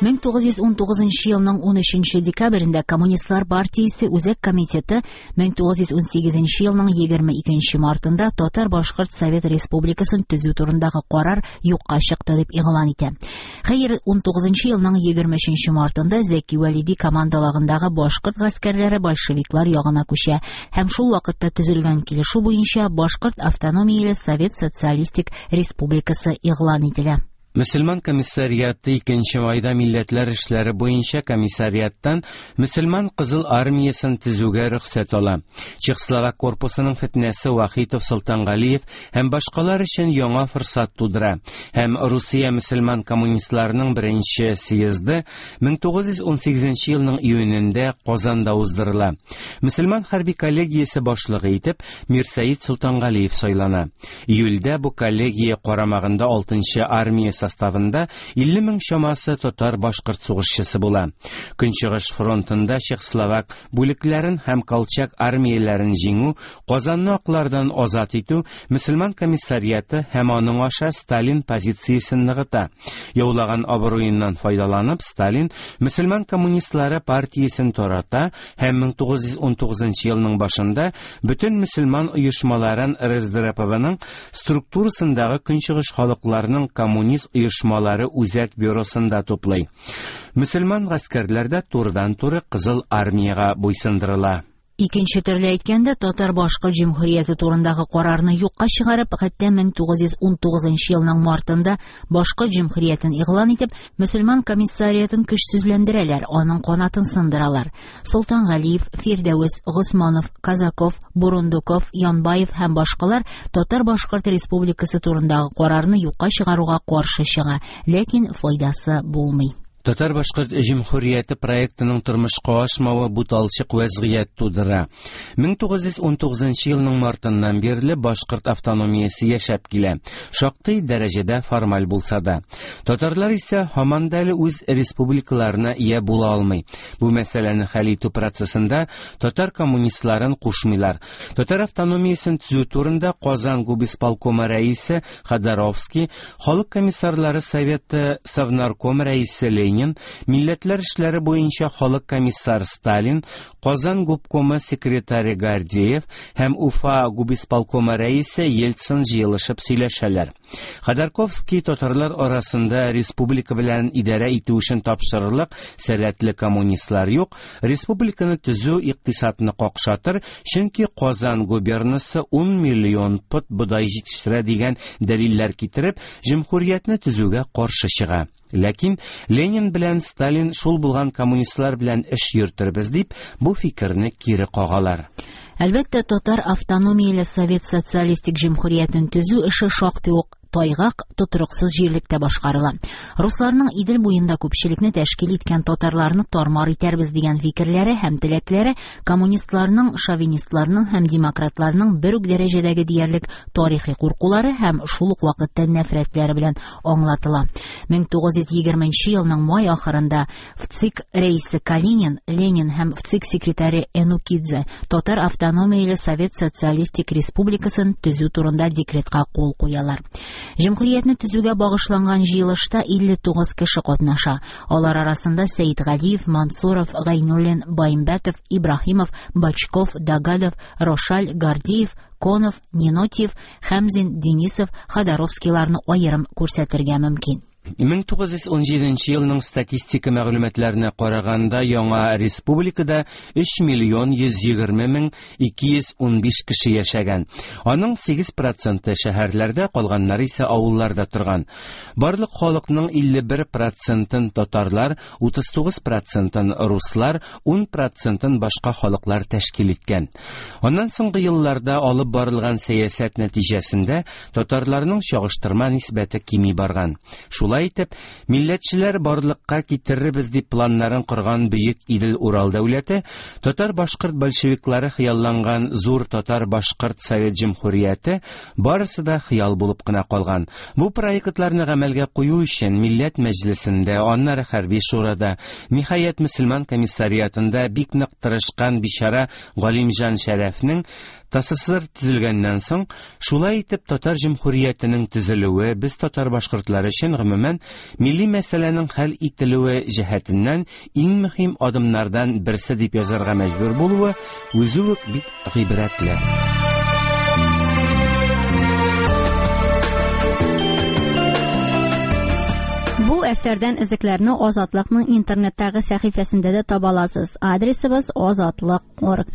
1919 елның 13 декабрендә Коммунистлар партиясе Үзәк комитеты 1918 елның 22 мартында Татар-Башкорт Совет Республикасын төзү турындагы карар юкка чыкты дип игълан итә. Хәер, 19 елның 23 мартында Зәки Вәлиди командалагындагы башкорт гаскәрләре большевиклар ягына күчә һәм шул вакытта төзелгән килешү буенча Башкорт автономияле Совет Социалистик Республикасы игълан ителә. Мөселман комиссариаты 2 майда милләтләр эшләре буенча комиссариаттан мөселман кызыл армиясын төзүгә рөхсәт ала. Чехословак корпусының фетнәсе Вахитов Солтангалиев һәм башкалар өчен яңа форсат тудыра. Һәм Русия мөселман коммунистларының беренче съезды 1918 елның июнендә Казанда уздырыла. Мөселман хәрби коллегиясе башлыгы итеп Мирсәид Солтангалиев сайлана. Июльдә бу коллегия карамагында 6-нчы армия составында 50 мең чамасы татар башкорт сугышчысы була. Көнчыгыш фронтында Чехословак бүлекләрен һәм Колчак армияләрен җиңү, Казанны аклардан азат итү мөселман комиссариаты һәм аның аша Сталин позициясын ныгыта. Яулаган абруеннан файдаланып, Сталин мөселман коммунистлары партиясын тарата һәм 1919 елның башында бөтен мөселман оешмаларын РСДРПның структурасындагы көнчыгыш халыкларның коммунист оешмалары үзәк бюросында туплый. Мөселман гаскәрләр дә турыдан-туры Кызыл армияга буйсындырыла. Икенче төрле әйткәндә, Татар-Башкорт җумһурияте турындагы карарны юкка чыгарып, хәтта 1919 елның мартында Башкорт җумһуриятен игълан итеп, мөселман комиссариятын көчсезләндерәләр, аның канатын сындыралар. Солтангалиев, Фирдәвес, Госманов, Казаков, Бурундуков, Янбаев һәм башкалар Татар-Башкорт республикасы турындагы карарны юкка чыгаруга каршы чыга, ләкин файдасы булмый. Татар-Башкорт җумһурияте проектының тормышка ашмавы буталчык вазгыять тудыра. 1919 елның мартыннан бирле башкорт автономиясе яшәп килә. Шактый дәрәҗәдә формаль булса да. Татарлар исә һаман да үз республикаларына ия була алмый. Бу мәсьәләне хәл итү процессында татар коммунистларын кушмыйлар. Татар автономиясен төзү турында Казан губисполкомы рәисе Ходоровский, халык комиссарлары советы Совнарком рәисе Ленин, милләтләр эшләре буенча халык комиссары Сталин, Казан губкомы секретаре Гордеев һәм Уфа губисполкомы рәисе Ельцин җыелышып сөйләшәләр. Ходорковский татарлар арасында республика белән идарә итү өчен тапшырырлык сәләтле коммунистлар юк, республиканы төзү икътисадны какшатыр, чөнки Казан губернасы 10 миллион пот бодай җитештерә дигән дәлилләр китереп, җумһуриятны төзүгә каршы чыга. Ләкин Ленин белән Сталин шул булган коммунистлар белән эш йөртербез дип, бу фикерне кире кагалар. Әлбәттә, Татар автономияле Совет Социалистик җумһуриятен төзү эше шактый ук тайгак, тотрыксыз җирлектә башкарыла. Русларның Идел буенда күпчелекне тәшкил иткән татарларны тармар итәрбез дигән фикерләре һәм теләкләре коммунистларның, шовинистларның һәм демократларның бер үк дәрәҗәдәге диярлек тарихи куркулары һәм шул ук вакытта нәфрәтләре белән аңлатыла. 1920 елның май ахырында ВЦИК рәисе Калинин, Ленин һәм ВЦИК секретаре Энукидзе Татар автономияле Совет Социалистик Республикасын төзү турында декретка кул куялар. Җумһуриятны төзүгә багышланган җыелышта 59 кеше катнаша. Алар арасында Сәйит Галиев, Мансуров, Гайнуллин, Баймбәтов, Ибраһимов, Бачков, Дагадов, Рошаль, Гордеев, Конов, Нинотьев, Хәмзин, Денисов, Ходоровскийларны аерым күрсәтергә мөмкин. 1917 елның статистика мәгълүматларына караганда яңа республикада 3 миллион 120 мең 215 кеше яшәгән. Аның 8% шәһәрләрдә, калганнары исә авылларда торган. Барлык халыкның 51% татарлар, 39% руслар, 10% башка халыклар тәшкил иткән. Аннан соңгы елларда алып барылган сәясәт нәтиҗәсендә татарларның чагыштырма нисбәте кими барган. Шулай итеп, милләтчеләр барлыкка китерербез дип планнарын корган бөек Идел Урал дәүләте, татар-башкорт большевиклары хыялланган зур татар-башкорт совет җумһурияте барысы да хыял булып кына калган. Бу проектларны гамәлгә кую өчен милләт мәҗлесендә, аннары хәрби шурада, ниһаять мөселман комиссариатында бик нык тырышкан бичара Галимҗан Шәрәфнең ТССР төзелгәннән соң, шулай итеп татар җумһуриятенең төзелүе без татар башкортлары өчен гомумән гомумән, милли мәсьәләнең хәл ителүе җәһәтеннән иң мөһим адымнардан берсе дип язарга мәҗбүр булуы үзе үк бик гыйбрәтле. Бу әсәрдән өзекләрне Азатлыкның интернеттагы сәхифәсендә дә таба аласыз. Адресыбыз azatlык.org.